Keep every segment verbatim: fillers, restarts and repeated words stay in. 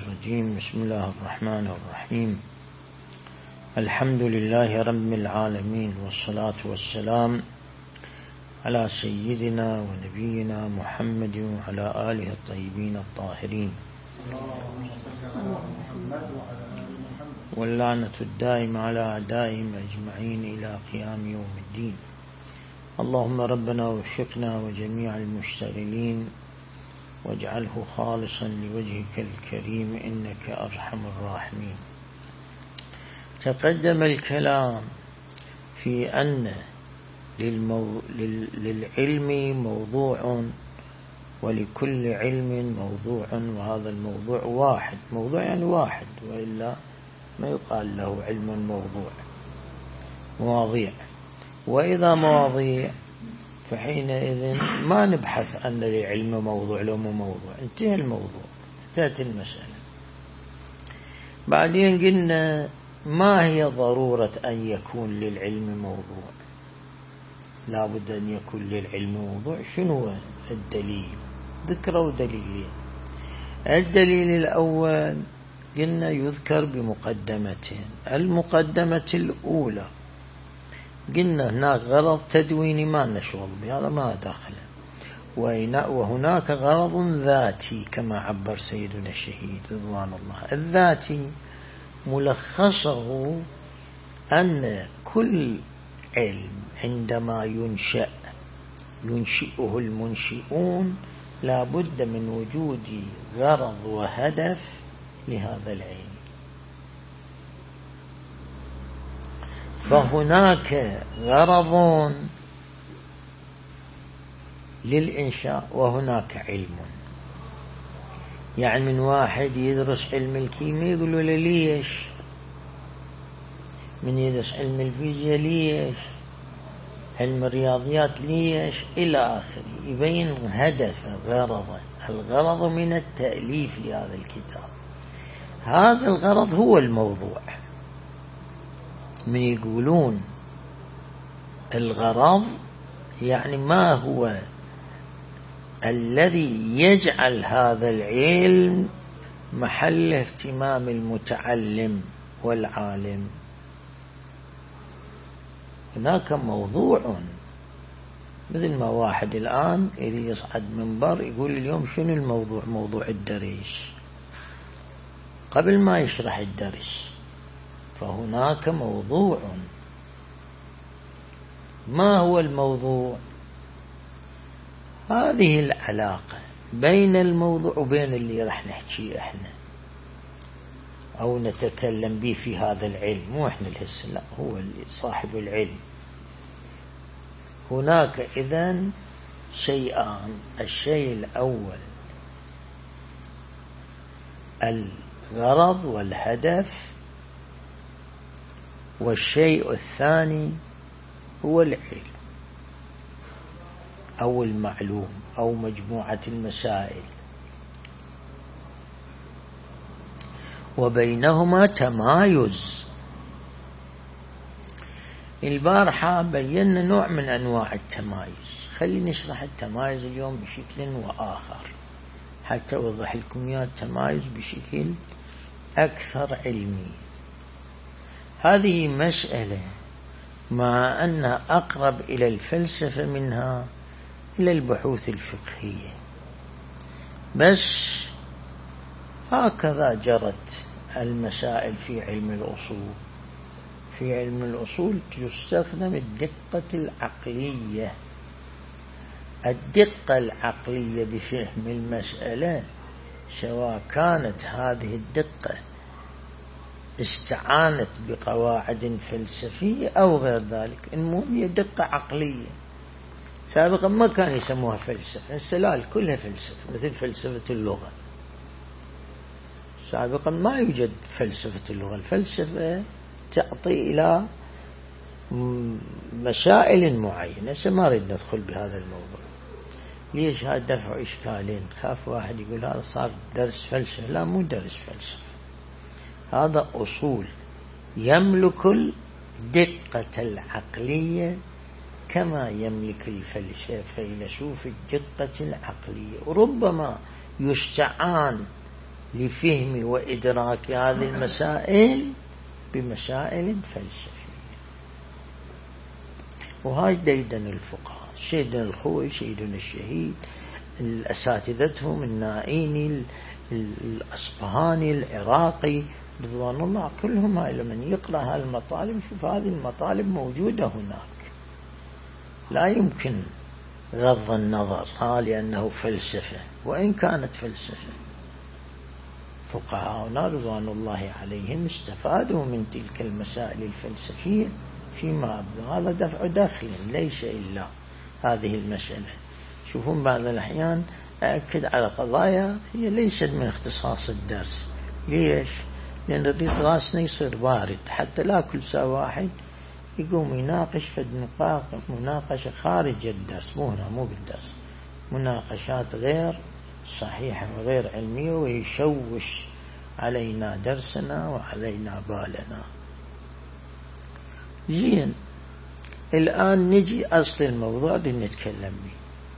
الرجيم. بسم الله الرحمن الرحيم. الحمد لله رب العالمين، والصلاة والسلام على سيدنا ونبينا محمد وعلى آله الطيبين الطاهرين، واللعنة الدائمة على أعدائهم أجمعين إلى قيام يوم الدين. اللهم ربنا وفقنا وجميع المشتغلين واجعله خالصا لوجهك الكريم إنك أرحم الراحمين. تقدم الكلام في أن للمو... لل... للعلم موضوع ولكل علم موضوع، وهذا الموضوع واحد. موضوع يعني واحد، وإلا ما يقال له علم موضوع. مواضيع، وإذا مواضيع فحينئذ ما نبحث أن للعلم موضوع لو مو موضوع، انتهى الموضوع، انتهت المسألة. بعدين قلنا ما هي ضرورة أن يكون للعلم موضوع؟ لا بد أن يكون للعلم موضوع. شنو الدليل؟ ذكروا دليلين. الدليل الأول قلنا يذكر بمقدمتين. المقدمة الأولى قلنا هناك غرض تدويني ما نشغل بهذا، ما داخل، وهناك غرض ذاتي كما عبر سيدنا الشهيد رضوان الله. الذاتي ملخصه أن كل علم عندما ينشأ ينشئه المنشئون لا بد من وجود غرض وهدف لهذا العلم. فهناك غرض للإنشاء وهناك علم. يعني من واحد يدرس علم الكيمياء يقول له ليش، من يدرس علم الفيزياء ليش، علم الرياضيات ليش، إلى آخره، يبين هدف غرض. الغرض من التأليف لهذا الكتاب، هذا الغرض هو الموضوع. من يقولون الغرض يعني ما هو الذي يجعل هذا العلم محل اهتمام المتعلم والعالم. هناك موضوع، مثل ما واحد الآن يريد يصعد منبر يقول اليوم شنو الموضوع؟ موضوع الدرس، قبل ما يشرح الدرس. فهناك موضوع. ما هو الموضوع؟ هذه العلاقة بين الموضوع وبين اللي راح نحكيه احنا أو نتكلم به في هذا العلم. مو احنا الهس، لا، هو اللي صاحب العلم. هناك إذن شيئان. الشيء الأول الغرض والهدف، والشيء الثاني هو العلم أو المعلوم أو مجموعة المسائل، وبينهما تمايز. البارحة بينا نوع من أنواع التمايز، خلينا نشرح التمايز اليوم بشكل وآخر حتى أوضح لكم يا التمايز بشكل أكثر علمي. هذه مسألة مع أنها أقرب إلى الفلسفة منها إلى البحوث الفقهية، بس هكذا جرت المسائل في علم الأصول. في علم الأصول تستخدم الدقة العقلية. الدقة العقلية بفهم المسألة، سواء كانت هذه الدقة استعانت بقواعد فلسفية أو غير ذلك، المهم هي دقة عقلية. سابقا ما كان يسموها فلسفة، السلال كلها فلسفة، مثل فلسفة اللغة. سابقا ما يوجد فلسفة اللغة. الفلسفة تعطي إلى مسائل معينة. سما نريد ندخل بهذا الموضوع. ليش هذا دفع إشكالين؟ خاف واحد يقول هذا صار درس فلسفة. لا، مو درس فلسفة، هذا أصول يملك الدقة العقلية كما يملك الفيلسوف الدقة العقلية. وربما يستعان لفهم وإدراك هذه المسائل بمسائل فلسفية. وهاي ديدن الفقهاء، سيدنا الخوي، سيدنا الشهيد، الأساتذتهم النائيني، الأصبهاني، العراقي، رضوان الله، كلهم هاي لمن يقرأ هالمطالب يشوف هذه المطالب موجودة هناك، لا يمكن غض النظر ها لأنه فلسفة، وإن كانت فلسفة. فقهاؤنا رضوان الله عليهم استفادوا من تلك المسائل الفلسفية فيما أبدو. هذا دفع داخل ليس إلا هذه المسألة. شوفون بعض الأحيان أأكد على قضايا هي ليست من اختصاص الدرس. ليش؟ لأن نريد راسنا يصير بارد، حتى لا كل ساعة واحد يقوم يناقش في النقاط مناقشة خارج الدرس، مو هنا مو بالدرس، مناقشات غير صحيحة وغير علمية، ويشوش علينا درسنا وعلينا بالنا. زين، الآن نجي أصل الموضوع اللي نتكلم به.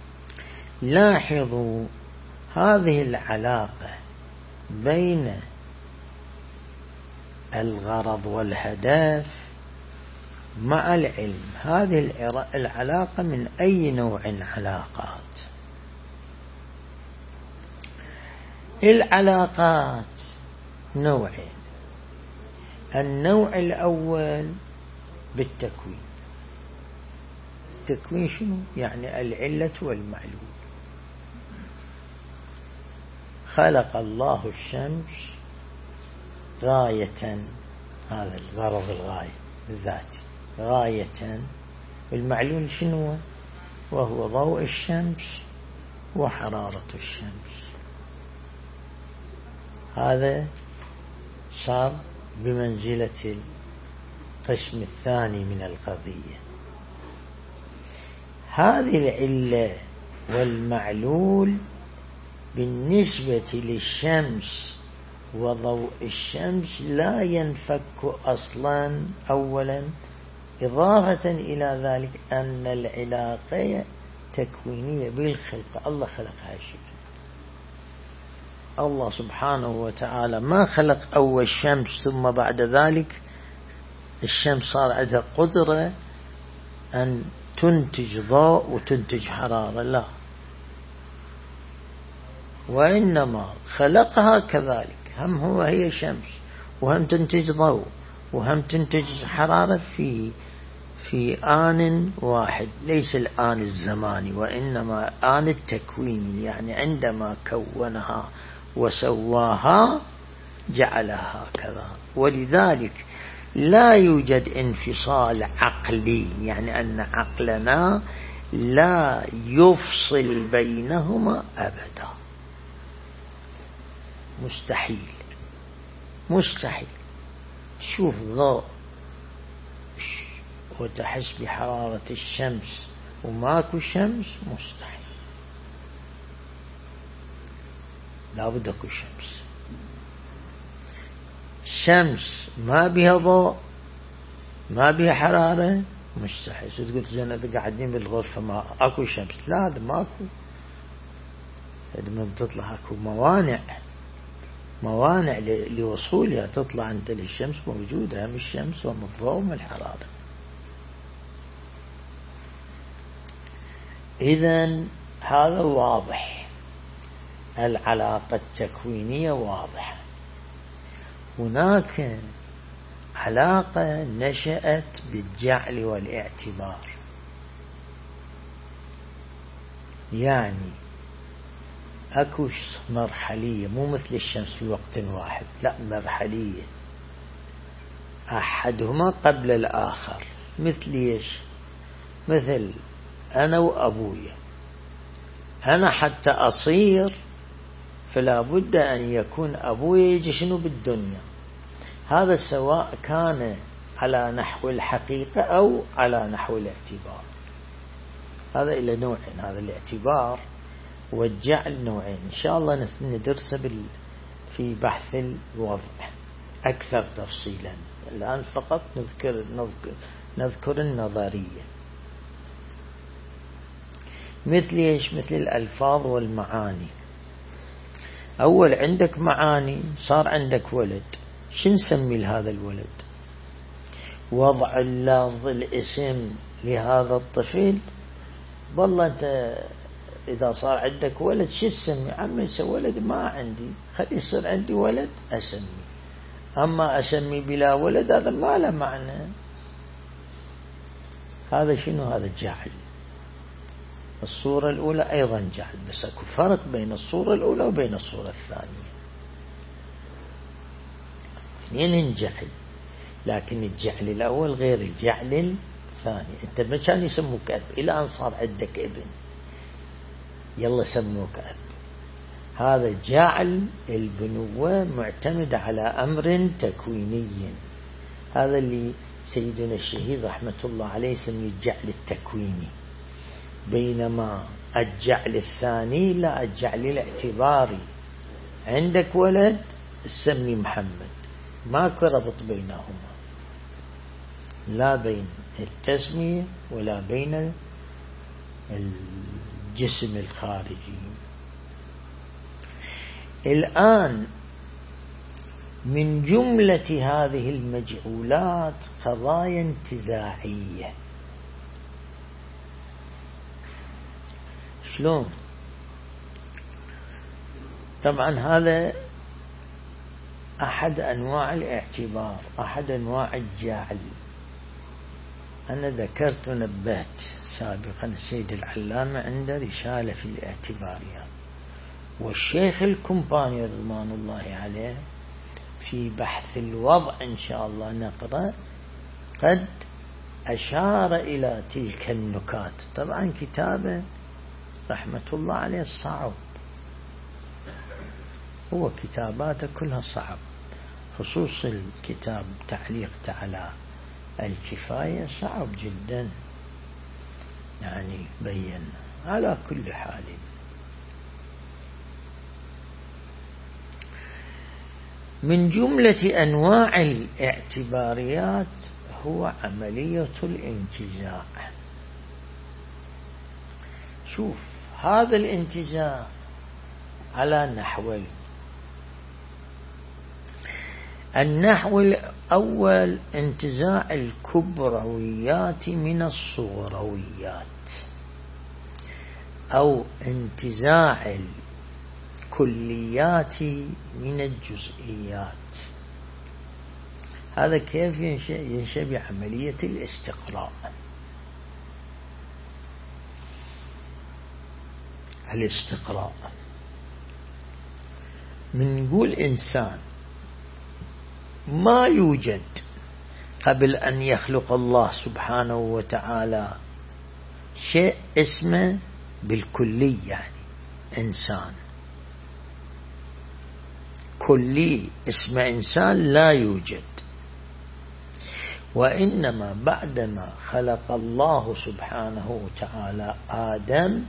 لاحظوا هذه العلاقة بين الغرض والهدف مع العلم. هذه العلاقة من أي نوع علاقات؟ العلاقات نوعين. النوع الأول بالتكوين. التكوين شنو؟ يعني العلة والمعلول. خلق الله الشمس غاية، هذا الغرض الغاية الذاتي، غاية، والمعلول شنو؟ وهو ضوء الشمس وحرارة الشمس. هذا صار بمنزلة القسم الثاني من القضية. هذه العلة والمعلول بالنسبة للشمس وضوء الشمس لا ينفك أصلا. أولا، إضافة إلى ذلك أن العلاقة تكوينية بالخلق. الله خلقها شيء. الله سبحانه وتعالى ما خلق أول الشمس ثم بعد ذلك الشمس صار عندها قدرة أن تنتج ضوء وتنتج حرارة، لا، وإنما خلقها كذلك، هم هو هي شمس وهم تنتج ضوء وهم تنتج حرارة في في آن واحد، ليس الآن الزماني وإنما آن التكويني، يعني عندما كونها وسواها جعلها كذا. ولذلك لا يوجد انفصال عقلي، يعني أن عقلنا لا يفصل بينهما أبدا، مستحيل مستحيل. شوف ضوء وتحس بحرارة الشمس وماكو شمس، مستحيل، لا بد اكو شمس. شمس ما بها ضوء ما بها حرارة، مستحيل. تقول زين قاعدين بالغرفة ما اكو شمس، لا، هذا ماكو. لما تطلع اكو موانع موانع لوصولها، تطلع انت للشمس موجودة، هم الشمس وهم الضوء وهم الحرارة. إذن هذا واضح، العلاقة التكوينية واضحة. هناك علاقة نشأت بالجعل والاعتبار، يعني أكو مرحلية، مو مثل الشمس في وقت واحد، لا، مرحلية، أحدهما قبل الآخر. مثل إيش؟ مثل أنا وأبويا، أنا حتى أصير فلا بد أن يكون أبويا يجي شنو بالدنيا. هذا سواء كان على نحو الحقيقة أو على نحو الاعتبار. هذا إلى نوعين، هذا الاعتبار والجعل نوعين، إن شاء الله ندرسه في بحث الوضع أكثر تفصيلا. الآن فقط نذكر, نذكر, نذكر النظرية. مثل إيش؟ مثل الألفاظ والمعاني. أول عندك معاني، صار عندك ولد، شو نسمي لهذا الولد؟ وضع اللفظ الاسم لهذا الطفل. والله أنت إذا صار عندك ولد شو تسمي؟ عمي ولد ما عندي، خلي يصير عندي ولد أسمي. أما أسمي بلا ولد هذا ما له معنى. هذا شنو؟ هذا جعل. الصورة الأولى أيضا جعل، بس أكو فرق بين الصورة الأولى وبين الصورة الثانية. اثنين جعل، لكن الجعل الأول غير الجعل الثاني. أنت ما كان يسموك أب إلى أن صار عندك ابن يلا سموك أب. هذا جعل البنوة معتمد على أمر تكويني. هذا اللي سيدنا الشهيد رحمة الله عليه يسميه الجعل التكويني، بينما الجعل الثاني لا، الجعل الاعتباري. عندك ولد تسمي محمد، ماكو ربط بينهما، لا بين التسمية ولا بين الجسم الخارجي. الآن من جملة هذه المجعولات قضايا انتزاعية. شلون؟ طبعا هذا أحد أنواع الاعتبار، أحد أنواع الجعل. أنا ذكرت ونبهت سابقا السيد العلامة عنده رسالة في الاعتباريات، والشيخ الكمباني رضوان الله عليه في بحث الوضع إن شاء الله نقرأ قد أشار إلى تلك النكات. طبعا كتابه رحمة الله عليه صعب، هو كتاباته كلها صعب، خصوص الكتاب تعليق على الكفاية صعب جدا، يعني بين. على كل حال من جملة أنواع الاعتباريات هو عملية الانتزاع. شوف هذا الانتزاع على نحوين. النحو الأول انتزاع الكبرويات من الصغرويات، أو انتزاع الكليات من الجزئيات. هذا كيف ينشأ؟ ينشأ بعملية الاستقراء. الاستقراء من نقول إنسان ما يوجد قبل أن يخلق الله سبحانه وتعالى شيء اسمه بالكلي، يعني إنسان كلي اسمه إنسان لا يوجد. وإنما بعدما خلق الله سبحانه وتعالى آدم،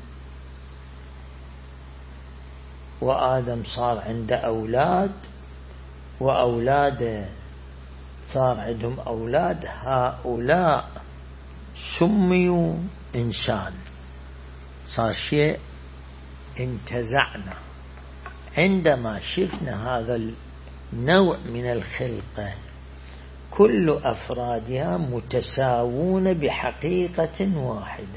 وآدم صار عنده أولاد، وأولاده صار عندهم أولاد، هؤلاء سميوا إنسان. صار شيء انتزعنا عندما شفنا هذا النوع من الخلقة كل أفرادها متساوون بحقيقة واحدة.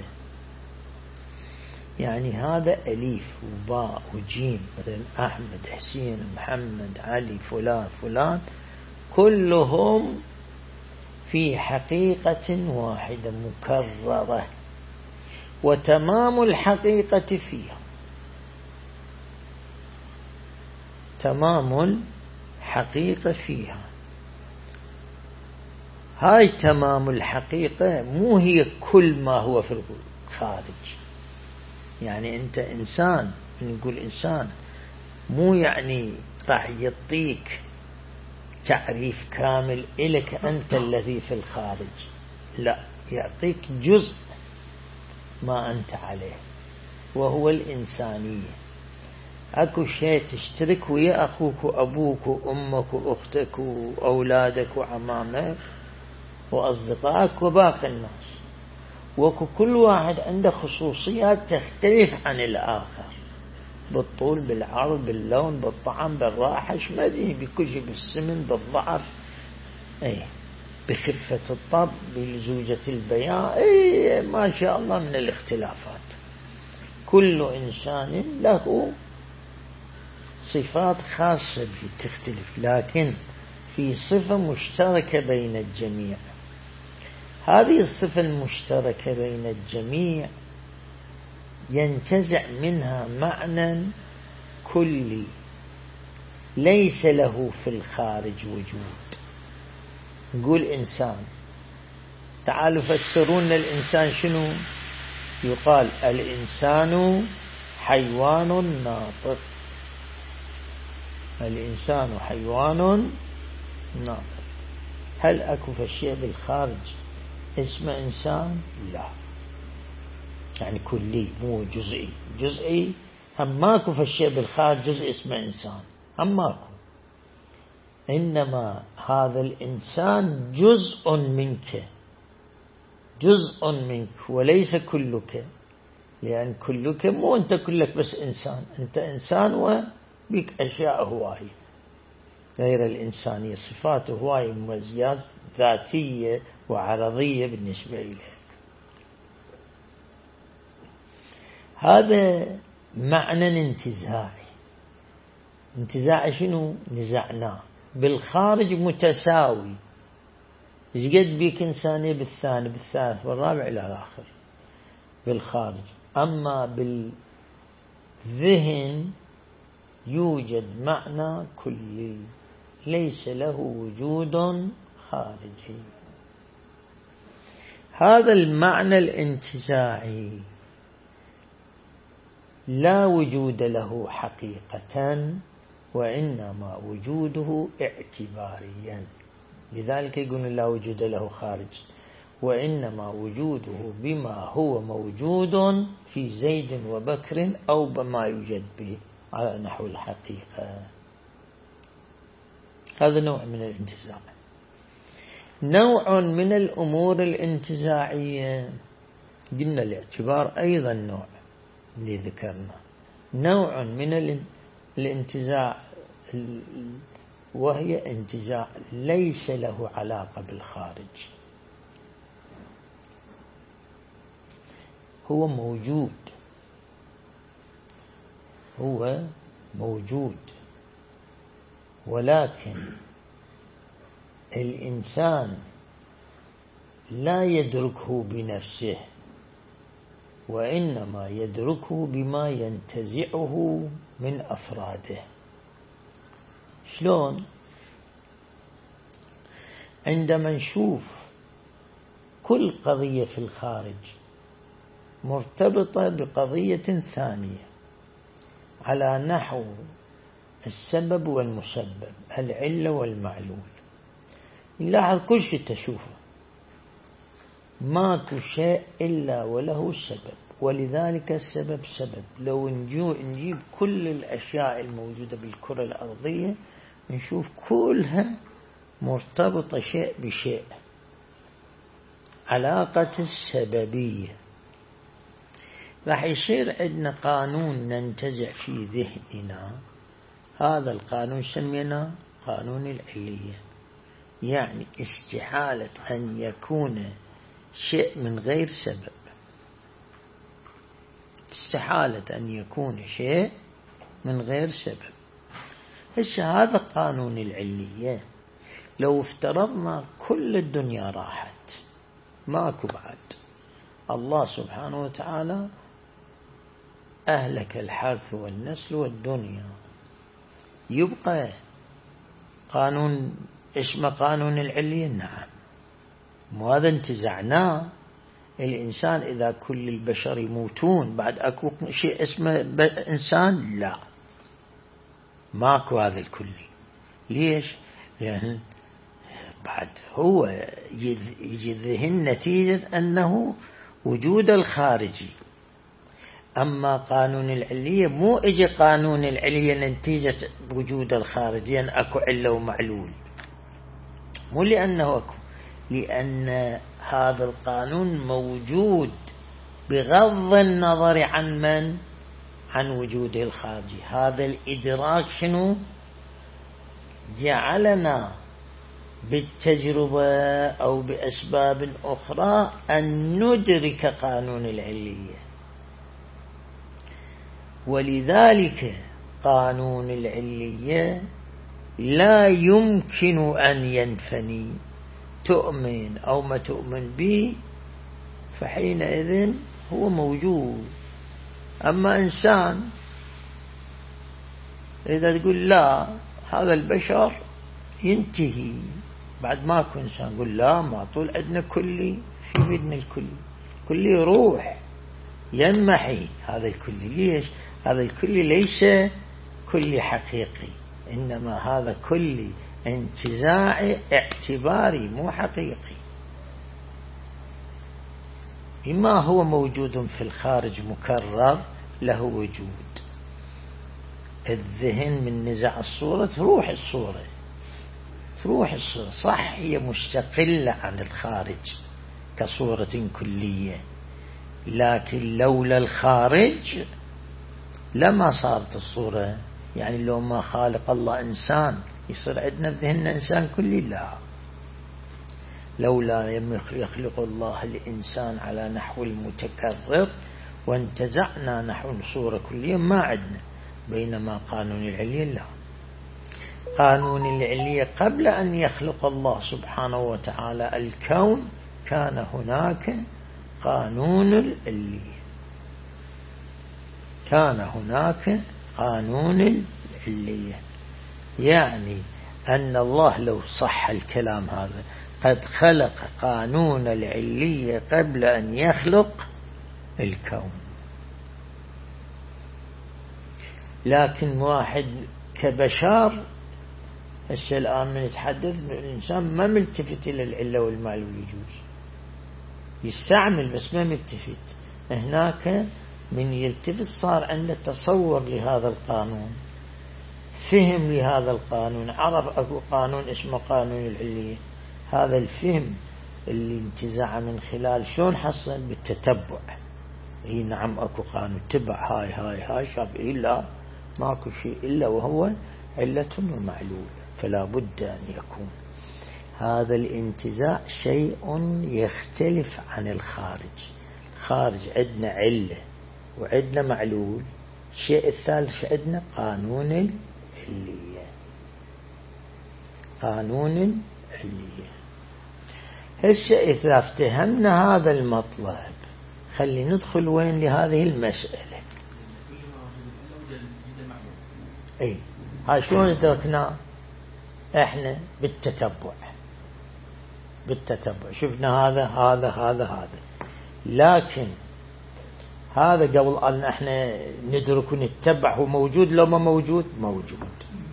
يعني هذا أليف وباء وجيم، مثلا أحمد، حسين، محمد، علي، فلان فلان، كلهم في حقيقة واحدة مكررة، وتمام الحقيقة فيها، تمام الحقيقة فيها. هاي تمام الحقيقة مو هي كل ما هو في الخارج. يعني أنت إنسان، نقول إنسان مو يعني راح يعطيك تعريف كامل إلك أنت الذي في الخارج، لا، يعطيك جزء ما أنت عليه، وهو الإنسانية. أكو شيء تشترك ويا أخوك وأبوك وأمك وأختك وأولادك وعمامك وأصدقائك وباقي الناس، وكل واحد عنده خصوصيات تختلف عن الآخر. بالطول بالعرض باللون بالطعم بالرائحة، ايش ما ادري بكل شيء، بالسمن بالضعف، اي بخفة الطب بلزوجة البيان، اي ما شاء الله من الاختلافات. كل إنسان له صفات خاصة به تختلف، لكن في صفة مشتركة بين الجميع. هذه الصفة المشتركة بين الجميع ينتزع منها معنى كلي ليس له في الخارج وجود. نقول إنسان، تعالوا فسرون الإنسان شنو؟ يقال الإنسان حيوان ناطق. الإنسان حيوان ناطق. هل أكو فالشيء بالخارج اسمه إنسان؟ لا، يعني كلي مو جزئي. جزئي هم ماكو فالشيء بالخارج جزء اسمه إنسان، هم ماكو. إنما هذا الإنسان جزء منك، جزء منك وليس كلك، لأن كلك مو أنت كلك بس إنسان، أنت إنسان وبك أشياء هواية غير الإنسانية، صفات هواية مميزات ذاتية وعرضية بالنسبة إليه. هذا معنى انتزاعي. انتزاعي شنو؟ نزعناه. بالخارج متساوي، يقد بيك إنسانية بالثاني بالثالث والرابع إلى الآخر بالخارج. أما بالذهن يوجد معنى كلي ليس له وجود خارجي. هذا المعنى الانتزاعي لا وجود له حقيقة، وإنما وجوده اعتباريا. لذلك يقول لا وجود له خارج، وإنما وجوده بما هو موجود في زيد وبكر أو بما يوجد به على نحو الحقيقة. هذا نوع من الانتزاع. نوع من الأمور الانتزاعية قلنا الاعتبار أيضا نوع اللي ذكرنا، نوع من الانتزاع وهي انتزاع ليس له علاقة بالخارج، هو موجود، هو موجود، ولكن الإنسان لا يدركه بنفسه، وإنما يدركه بما ينتزعه من أفراده. شلون؟ عندما نشوف كل قضية في الخارج مرتبطة بقضية ثانية على نحو السبب والمسبب، العلة والمعلول، نلاحظ كل شيء تشوفه ماكو شيء إلا وله سبب، ولذلك السبب سبب. لو نجيب كل الأشياء الموجودة بالكرة الأرضية نشوف كلها مرتبطة شيء بشيء، علاقة السببية. راح يصير عندنا قانون ننتزع في ذهننا، هذا القانون سمينا قانون العلية، يعني استحالة أن يكون شيء من غير سبب، استحالة أن يكون شيء من غير سبب. هسه هذا قانون العلية. لو افترضنا كل الدنيا راحت ماكو بعد، الله سبحانه وتعالى أهلك الحرث والنسل والدنيا، يبقى قانون اسمه قانون العلية؟ نعم، وهذا انتزعناه. الإنسان إذا كل البشر يموتون بعد أكو شيء اسمه إنسان؟ لا، ماكو هذا الكلي. ليش؟ لأن بعد هو يجي الذهن نتيجة أنه وجود الخارجي. أما قانون العلية مو إجي قانون العلية نتيجة وجود الخارجي، يعني أكو علة ومعلول، مو لأنه أكو، لأن هذا القانون موجود بغض النظر عن من؟ عن وجوده الخارجي. هذا الإدراك شنو جعلنا بالتجربة أو بأسباب أخرى أن ندرك قانون العلية. ولذلك قانون العلية لا يمكن أن ينفني، تؤمن أو ما تؤمن به فحينئذ هو موجود. أما إنسان إذا تقول لا هذا البشر ينتهي بعد ما كن إنسان، قل لا ما طول عندنا كلي، في بدنا الكلي، كلي روح ينمحي هذا الكلي. ليش؟ هذا الكلي ليس كلي حقيقي، إنما هذا كلي انتزاعي اعتباري مو حقيقي. بما هو موجود في الخارج مكرر له وجود. الذهن من نزع الصورة تروح الصورة، تروح الصورة صح هي مستقلة عن الخارج كصورة كلية، لكن لولا الخارج لما صارت الصورة. يعني لو ما خالق الله إنسان يصير عندنا بذهننا إنسان كلي؟ لا. لولا يخلق الله الإنسان على نحو المتكرر وانتزعنا نحو صورة كلية ما عندنا. بينما قانون العلية لا، قانون العلية قبل أن يخلق الله سبحانه وتعالى الكون كان هناك قانون العلية، كان هناك قانون العلية. يعني أن الله لو صح الكلام هذا قد خلق قانون العلية قبل أن يخلق الكون. لكن واحد كبشر هسه الآن من يتحدث الإنسان ما ملتفت إلى العلة والمعلول، يجوز يستعمل بس ما ملتفت. هناك من يلتفت صار عنده تصور لهذا القانون، فهم لهذا القانون، عرف أكو قانون اسمه قانون العلية. هذا الفهم اللي انتزع من خلال شلون حصل بالتتبع. اي نعم اكو قانون تبع هاي هاي هاي شاب إلا ماكو شيء إلا وهو علة ومعلول، فلا بد أن يكون هذا الانتزاع شيء يختلف عن الخارج. خارج عندنا علة وعندنا معلول. الشيء الثالث عندنا قانون العلية، قانون العلية. هسه إذا افتهمنا هذا المطلب خلي ندخل وين لهذه المسألة. اي هاي شلون ادركنا احنا؟ بالتتبع، بالتتبع شفنا هذا هذا هذا هذا. لكن هذا قبل أن احنا ندرك ونتبع هو موجود لو ما موجود؟ موجود.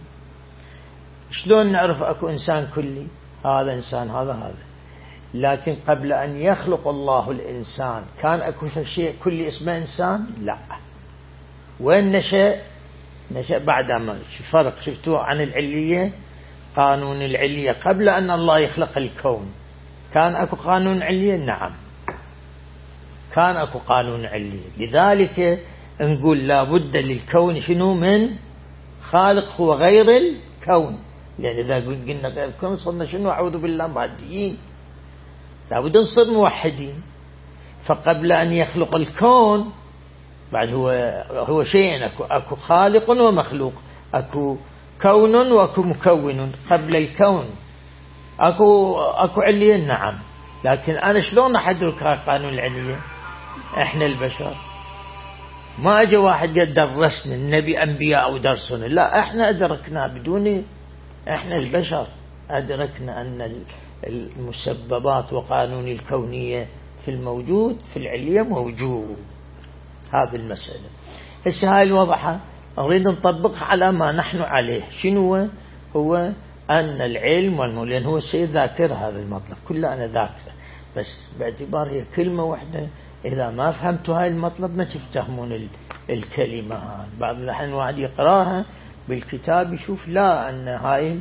شلون نعرف اكو انسان كلي؟ هذا انسان هذا هذا. لكن قبل أن يخلق الله الإنسان كان أكو شيء كلي اسمه إنسان؟ لا. وين نشأ؟ نشأ بعد ما فرق شفتوه عن العلية. قانون العلية قبل أن الله يخلق الكون كان أكو قانون علية؟ نعم كان أكو قانون علية. لذلك نقول لا بد للكون شنو؟ من خالق هو غير الكون. يعني إذا قلنا غير الكون صرنا شنو؟ أعوذ بالله ماديين، لابد نصير موحدين. فقبل أن يخلق الكون بعد هو هو شيئين، أكو, أكو خالق ومخلوق، أكو كون وأكو مكون. قبل الكون أكو أكو علية؟ نعم. لكن أنا شلون أحدرك قانون العلية؟ إحنا البشر ما أجى واحد قد درسنا، النبي أنبياء أو درسنا، لا إحنا أدركنا بدون، إحنا البشر أدركنا أن المسببات وقانون الكونية في الموجود في العلية موجود. هذه المسألة هسه هاي الوضحة نريد نطبقها على ما نحن عليه. شنو هو؟ أن العلم والمولى، لأن هو الشيء ذاكر هذا المطلب كله أنا ذاكره، بس باعتبار هي كلمة واحدة إذا ما فهمتوا هاي المطلب ما تفتهمون الكلمة هاي. بعض الأحيان واحد يقراها بالكتاب يشوف لا أن هاي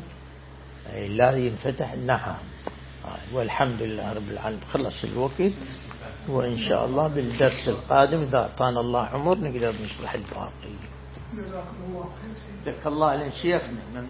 لا ينفتح. نعم والحمد لله رب العالمين. خلص الوقت. وإن شاء الله بالدرس القادم إذا أعطانا الله عمر نقدر نشرح الباقي. جزاكم الله خير. جزاك الله لشيخنا.